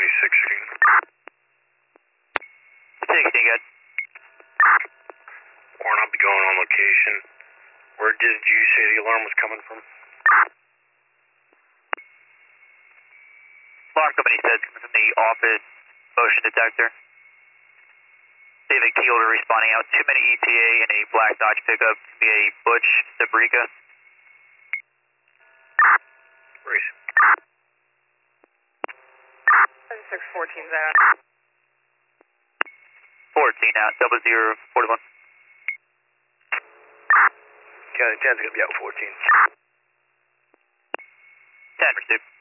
16, good. Warren, I'll be going on location. Where did you say the alarm was coming from? Alarm company says coming from the office motion detector. David Keeler responding out. Too many ETA in a black Dodge pickup. Be a Butch Sabrica. Race. 614 there. 14 out. 0041. County 10's going to be out 14. 10 received.